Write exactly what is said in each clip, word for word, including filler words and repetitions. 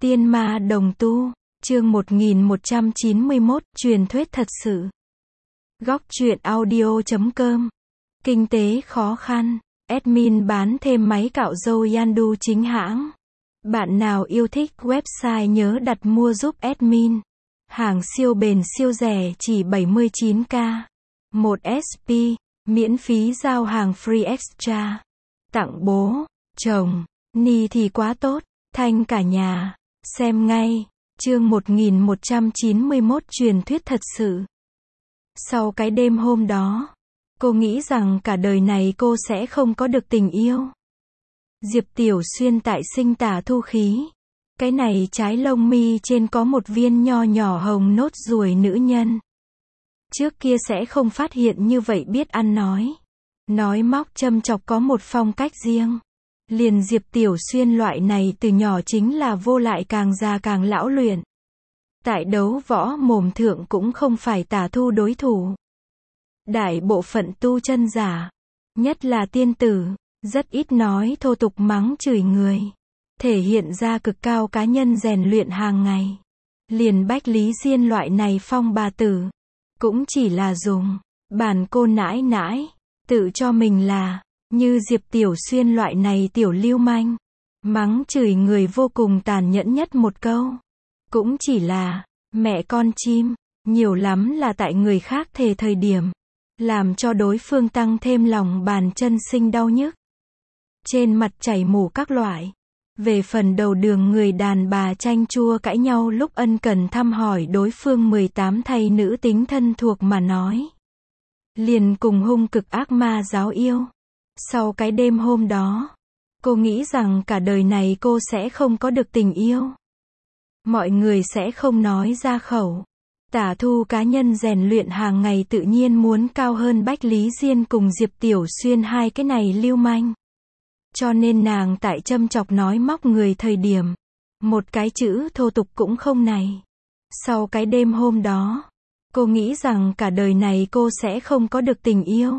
Tiên ma đồng tu, chương một nghìn một trăm chín mươi mốt, truyền thuyết thật sự. Góc truyện audio chấm com. Kinh tế khó khăn, admin bán thêm máy cạo râu Yandu chính hãng. Bạn nào yêu thích website nhớ đặt mua giúp admin. Hàng siêu bền siêu rẻ chỉ bảy mươi chín k. một ét pê, miễn phí giao hàng free extra. Tặng bố, chồng, ni thì quá tốt, thanh cả nhà. Xem ngay, chương một nghìn một trăm chín mươi mốt truyền thuyết thật sự. Sau cái đêm hôm đó, cô nghĩ rằng cả đời này cô sẽ không có được tình yêu. Diệp Tiểu Xuyên tại sinh tả thu khí. Cái này trái lông mi trên có một viên nho nhỏ hồng nốt ruồi nữ nhân. Trước kia sẽ không phát hiện như vậy, biết ăn nói. Nói móc châm chọc có một phong cách riêng. Liền Diệp Tiểu Xuyên loại này từ nhỏ chính là vô lại càng già càng lão luyện. Tại đấu võ mồm thượng cũng không phải tả thu đối thủ. Đại bộ phận tu chân giả, nhất là tiên tử, rất ít nói thô tục mắng chửi người. Thể hiện ra cực cao cá nhân rèn luyện hàng ngày. Liền Bách Lý Diên loại này phong bà tử, cũng chỉ là dùng bản cô nãi nãi, tự cho mình là, như Diệp Tiểu Xuyên loại này tiểu lưu manh, mắng chửi người vô cùng tàn nhẫn nhất một câu, cũng chỉ là, mẹ con chim, nhiều lắm là tại người khác thề thời điểm, làm cho đối phương tăng thêm lòng bàn chân sinh đau nhức. Trên mặt chảy mủ các loại. Về phần đầu đường người đàn bà chanh chua cãi nhau lúc ân cần thăm hỏi đối phương mười tám thay nữ tính thân thuộc mà nói. Liền cùng hung cực ác ma giáo yêu. Sau cái đêm hôm đó, cô nghĩ rằng cả đời này cô sẽ không có được tình yêu. Mọi người sẽ không nói ra khẩu. Tả thu cá nhân rèn luyện hàng ngày tự nhiên muốn cao hơn Bách Lý Diên cùng Diệp Tiểu Xuyên hai cái này lưu manh. Cho nên nàng tại châm chọc nói móc người thời điểm, một cái chữ thô tục cũng không này. Sau cái đêm hôm đó, cô nghĩ rằng cả đời này cô sẽ không có được tình yêu.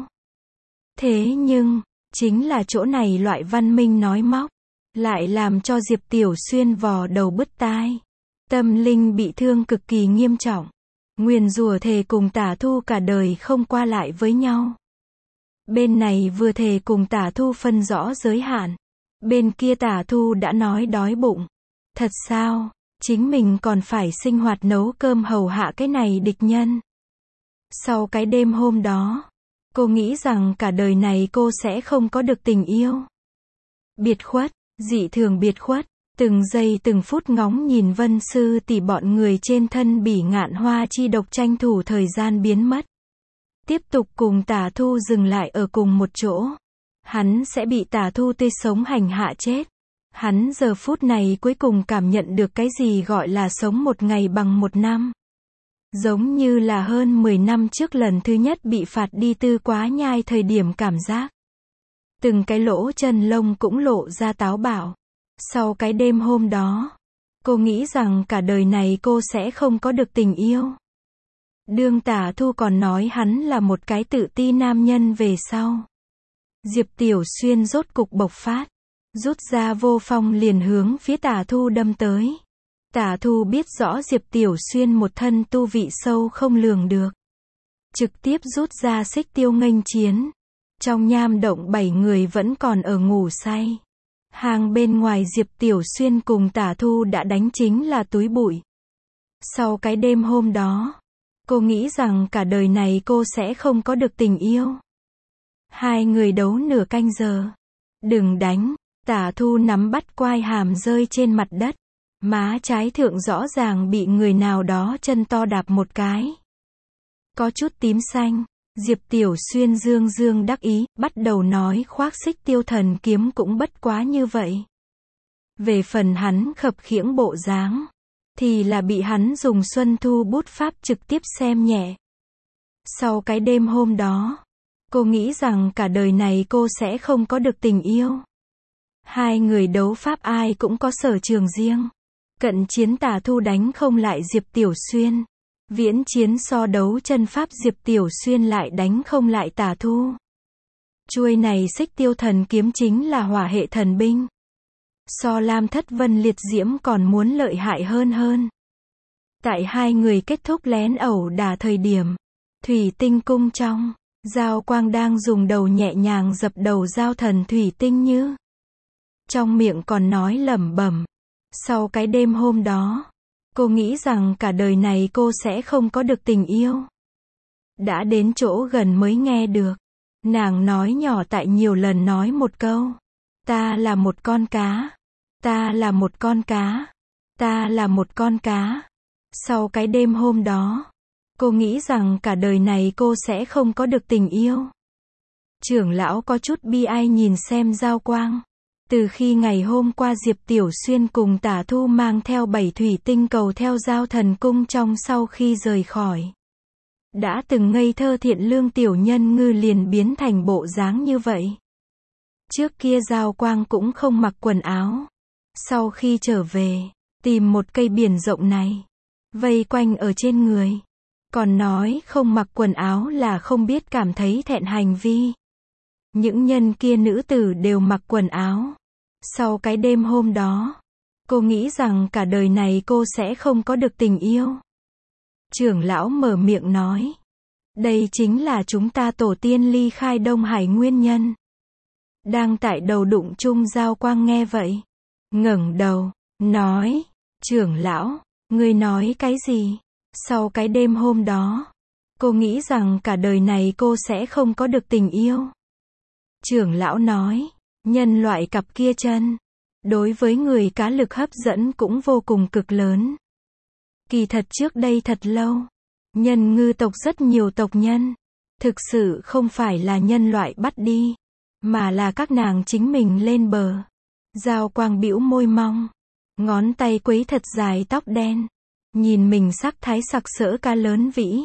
Thế nhưng, chính là chỗ này loại văn minh nói móc, lại làm cho Diệp Tiểu Xuyên vò đầu bứt tai. Tâm linh bị thương cực kỳ nghiêm trọng. Nguyền rủa thề cùng tả thu cả đời không qua lại với nhau. Bên này vừa thề cùng tả thu phân rõ giới hạn. Bên kia tả thu đã nói đói bụng. Thật sao, chính mình còn phải sinh hoạt nấu cơm hầu hạ cái này địch nhân. Sau cái đêm hôm đó, cô nghĩ rằng cả đời này cô sẽ không có được tình yêu. Biệt khuất, dị thường biệt khuất, từng giây từng phút ngóng nhìn Vân Sư tỷ bọn người trên thân bỉ ngạn hoa chi độc tranh thủ thời gian biến mất. Tiếp tục cùng tả thu dừng lại ở cùng một chỗ. Hắn sẽ bị tả thu tươi sống hành hạ chết. Hắn giờ phút này cuối cùng cảm nhận được cái gì gọi là sống một ngày bằng một năm. Giống như là hơn mười năm trước lần thứ nhất bị phạt đi tư quá nhai thời điểm cảm giác. Từng cái lỗ chân lông cũng lộ ra táo bạo. Sau cái đêm hôm đó, cô nghĩ rằng cả đời này cô sẽ không có được tình yêu. Đương tả thu còn nói hắn là một cái tự ti nam nhân về sau. Diệp Tiểu Xuyên rốt cục bộc phát. Rút ra vô phong liền hướng phía tả thu đâm tới. Tả thu biết rõ Diệp Tiểu Xuyên một thân tu vị sâu không lường được. Trực tiếp rút ra xích tiêu nghênh chiến. Trong nham động bảy người vẫn còn ở ngủ say. Hàng bên ngoài Diệp Tiểu Xuyên cùng tả thu đã đánh chính là túi bụi. Sau cái đêm hôm đó, cô nghĩ rằng cả đời này cô sẽ không có được tình yêu. Hai người đấu nửa canh giờ. Đừng đánh, tả thu nắm bắt quai hàm rơi trên mặt đất. Má trái thượng rõ ràng bị người nào đó chân to đạp một cái. Có chút tím xanh. Diệp Tiểu Xuyên dương dương đắc ý, bắt đầu nói khoác xích tiêu thần kiếm cũng bất quá như vậy. Về phần hắn khập khiễng bộ dáng, thì là bị hắn dùng xuân thu bút pháp trực tiếp xem nhẹ. Sau cái đêm hôm đó, cô nghĩ rằng cả đời này cô sẽ không có được tình yêu. Hai người đấu pháp ai cũng có sở trường riêng. Cận chiến tả thu đánh không lại Diệp Tiểu Xuyên. Viễn chiến so đấu chân pháp Diệp Tiểu Xuyên lại đánh không lại tả thu. Chuôi này xích tiêu thần kiếm chính là hỏa hệ thần binh. So Lam Thất Vân liệt diễm còn muốn lợi hại hơn hơn. Tại hai người kết thúc lén ẩu đả thời điểm, thủy tinh cung trong, Giao Quang đang dùng đầu nhẹ nhàng dập đầu Giao Thần thủy tinh như. Trong miệng còn nói lẩm bẩm. Sau cái đêm hôm đó, cô nghĩ rằng cả đời này cô sẽ không có được tình yêu. Đã đến chỗ gần mới nghe được. Nàng nói nhỏ tại nhiều lần nói một câu. Ta là một con cá. Ta là một con cá. Ta là một con cá. Sau cái đêm hôm đó, cô nghĩ rằng cả đời này cô sẽ không có được tình yêu. Trưởng lão có chút bi ai nhìn xem Giao Quang. Từ khi ngày hôm qua Diệp Tiểu Xuyên cùng Tả Thu mang theo bảy thủy tinh cầu theo Giao Thần cung trong sau khi rời khỏi. Đã từng ngây thơ thiện lương tiểu nhân ngư liền biến thành bộ dáng như vậy. Trước kia Giao Quang cũng không mặc quần áo. Sau khi trở về, tìm một cây biển rộng này, vây quanh ở trên người. Còn nói không mặc quần áo là không biết cảm thấy thẹn hành vi. Những nhân kia nữ tử đều mặc quần áo. Sau cái đêm hôm đó, cô nghĩ rằng cả đời này cô sẽ không có được tình yêu. Trưởng lão mở miệng nói. Đây chính là chúng ta tổ tiên ly khai Đông Hải nguyên nhân. Đang tại đầu đụng chung Giao Quang nghe vậy. Ngẩng đầu, nói. Trưởng lão, ngươi nói cái gì? Sau cái đêm hôm đó, cô nghĩ rằng cả đời này cô sẽ không có được tình yêu. Trưởng lão nói. Nhân loại cặp kia chân, đối với người cá lực hấp dẫn cũng vô cùng cực lớn. Kỳ thật trước đây thật lâu, nhân ngư tộc rất nhiều tộc nhân, thực sự không phải là nhân loại bắt đi, mà là các nàng chính mình lên bờ. Giao Quang bĩu môi mong, ngón tay quấy thật dài tóc đen, nhìn mình sắc thái sặc sỡ cá lớn vĩ.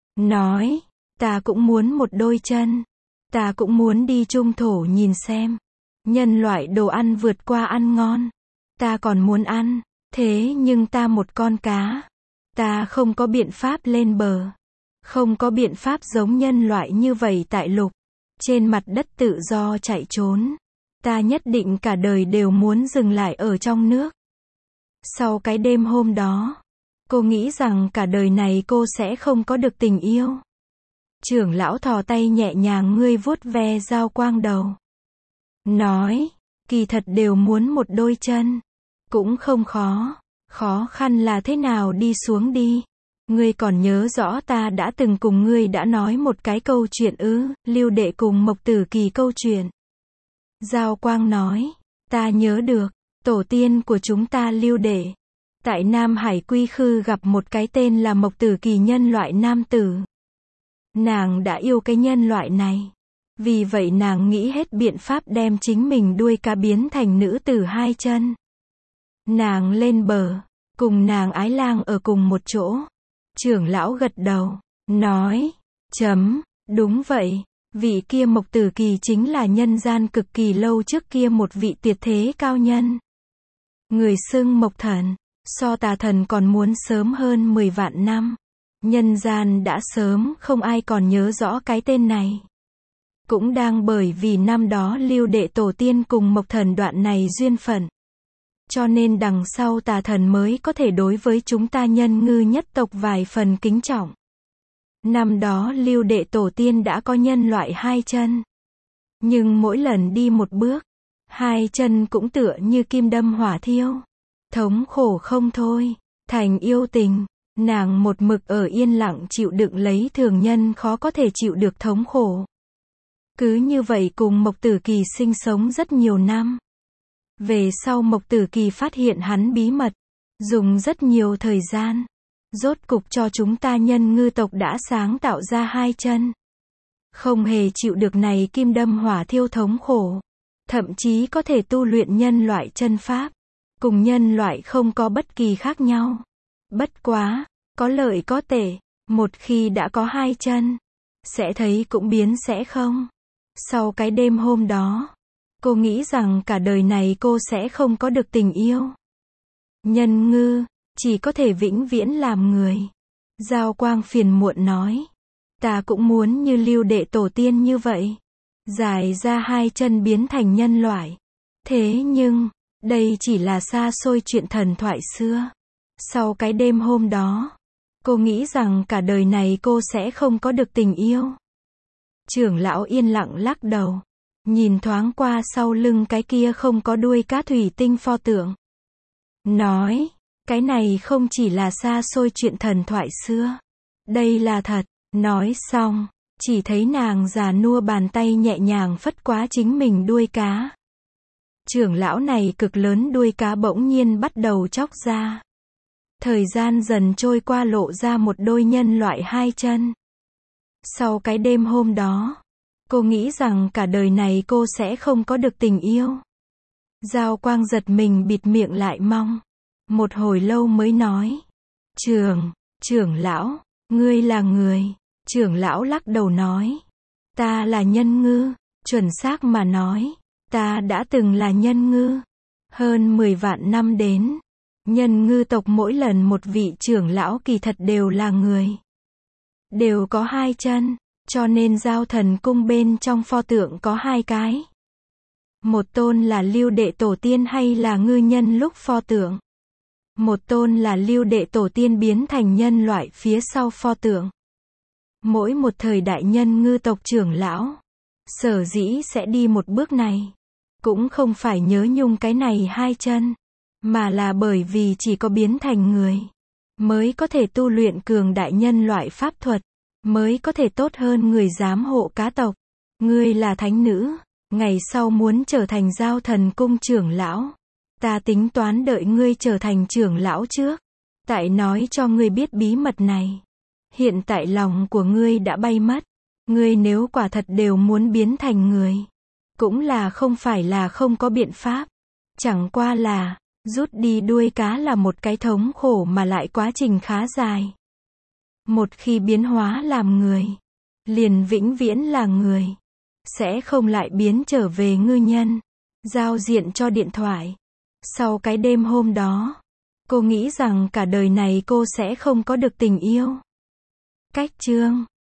Nói, ta cũng muốn một đôi chân, ta cũng muốn đi trung thổ nhìn xem. Nhân loại đồ ăn vượt qua ăn ngon. Ta còn muốn ăn, thế nhưng ta một con cá. Ta không có biện pháp lên bờ. Không có biện pháp giống nhân loại như vậy tại lục. Trên mặt đất tự do chạy trốn. Ta nhất định cả đời đều muốn dừng lại ở trong nước. Sau cái đêm hôm đó, cô nghĩ rằng cả đời này cô sẽ không có được tình yêu. Trưởng lão thò tay nhẹ nhàng ngươi vuốt ve Giao Quang đầu. Nói, kỳ thật đều muốn một đôi chân. Cũng không khó. Khó khăn là thế nào đi xuống đi. Ngươi còn nhớ rõ ta đã từng cùng ngươi đã nói một cái câu chuyện ư, Lưu Đệ cùng Mộc Tử Kỳ câu chuyện. Giao Quang nói, ta nhớ được, tổ tiên của chúng ta Lưu Đệ. Tại Nam Hải Quy Khư gặp một cái tên là Mộc Tử Kỳ nhân loại nam tử. Nàng đã yêu cái nhân loại này. Vì vậy nàng nghĩ hết biện pháp đem chính mình đuôi cá biến thành nữ tử hai chân. Nàng lên bờ, cùng nàng ái lang ở cùng một chỗ. Trưởng lão gật đầu, nói, chấm, đúng vậy, vị kia Mộc Tử Kỳ chính là nhân gian cực kỳ lâu trước kia một vị tuyệt thế cao nhân. Người xưng Mộc Thần, so Tà Thần còn muốn sớm hơn mười vạn năm. Nhân gian đã sớm không ai còn nhớ rõ cái tên này. Cũng đang bởi vì năm đó Lưu Đệ tổ tiên cùng Mộc Thần đoạn này duyên phận. Cho nên đằng sau Tà Thần mới có thể đối với chúng ta nhân ngư nhất tộc vài phần kính trọng. Năm đó Lưu Đệ tổ tiên đã có nhân loại hai chân. Nhưng mỗi lần đi một bước, hai chân cũng tựa như kim đâm hỏa thiêu. Thống khổ không thôi, thành yêu tình, nàng một mực ở yên lặng chịu đựng lấy thường nhân khó có thể chịu được thống khổ. Cứ như vậy cùng Mộc Tử Kỳ sinh sống rất nhiều năm. Về sau Mộc Tử Kỳ phát hiện hắn bí mật, dùng rất nhiều thời gian, rốt cục cho chúng ta nhân ngư tộc đã sáng tạo ra hai chân. Không hề chịu được này kim đâm hỏa thiêu thống khổ, thậm chí có thể tu luyện nhân loại chân pháp, cùng nhân loại không có bất kỳ khác nhau. Bất quá, có lợi có tệ, một khi đã có hai chân, sẽ thấy cũng biến sẽ không. Sau cái đêm hôm đó, cô nghĩ rằng cả đời này cô sẽ không có được tình yêu. Nhân ngư, chỉ có thể vĩnh viễn làm người. Giao Quang phiền muộn nói, ta cũng muốn như Lưu Đệ tổ tiên như vậy. Dài ra hai chân biến thành nhân loại. Thế nhưng, Đây chỉ là xa xôi chuyện thần thoại xưa. Sau cái đêm hôm đó, cô nghĩ rằng cả đời này cô sẽ không có được tình yêu. Trưởng lão yên lặng lắc đầu, nhìn thoáng qua sau lưng cái kia không có đuôi cá thủy tinh pho tượng. Nói, cái này không chỉ là xa xôi chuyện thần thoại xưa. Đây là thật. Nói xong, chỉ thấy nàng già nua bàn tay nhẹ nhàng phất quá chính mình đuôi cá. Trưởng lão này cực lớn đuôi cá bỗng nhiên bắt đầu chóc ra. Thời gian dần trôi qua lộ ra một đôi nhân loại hai chân. Sau cái đêm hôm đó, cô nghĩ rằng cả đời này cô sẽ không có được tình yêu. Giao Quang giật mình bịt miệng lại mong. Một hồi lâu mới nói. Trưởng, trưởng lão, ngươi là người. Trưởng lão lắc đầu nói. Ta là nhân ngư, chuẩn xác mà nói. Ta đã từng là nhân ngư. Hơn mười vạn năm đến. Nhân ngư tộc mỗi lần một vị trưởng lão kỳ thật đều là người. Đều có hai chân, cho nên giao thần cung bên trong pho tượng có hai cái. Một tôn là Lưu Đệ Tổ Tiên hay là ngư nhân lúc pho tượng. Một tôn là Lưu Đệ Tổ Tiên biến thành nhân loại phía sau pho tượng. Mỗi một thời đại nhân ngư tộc trưởng lão, sở dĩ sẽ đi một bước này, cũng không phải nhớ nhung cái này hai chân, mà là bởi vì chỉ có biến thành người, mới có thể tu luyện cường đại nhân loại pháp thuật, mới có thể tốt hơn người giám hộ cá tộc. Ngươi là thánh nữ, ngày sau muốn trở thành giao thần cung trưởng lão. Ta tính toán đợi ngươi trở thành trưởng lão trước, tại nói cho ngươi biết bí mật này. Hiện tại lòng của ngươi đã bay mất. Ngươi nếu quả thật đều muốn biến thành người, cũng là không phải là không có biện pháp. Chẳng qua là, rút đi đuôi cá là một cái thống khổ mà lại quá trình khá dài. Một khi biến hóa làm người, liền vĩnh viễn là người. Sẽ không lại biến trở về ngư nhân. Giao diện cho điện thoại. Sau cái đêm hôm đó, cô nghĩ rằng cả đời này cô sẽ không có được tình yêu. Cách chương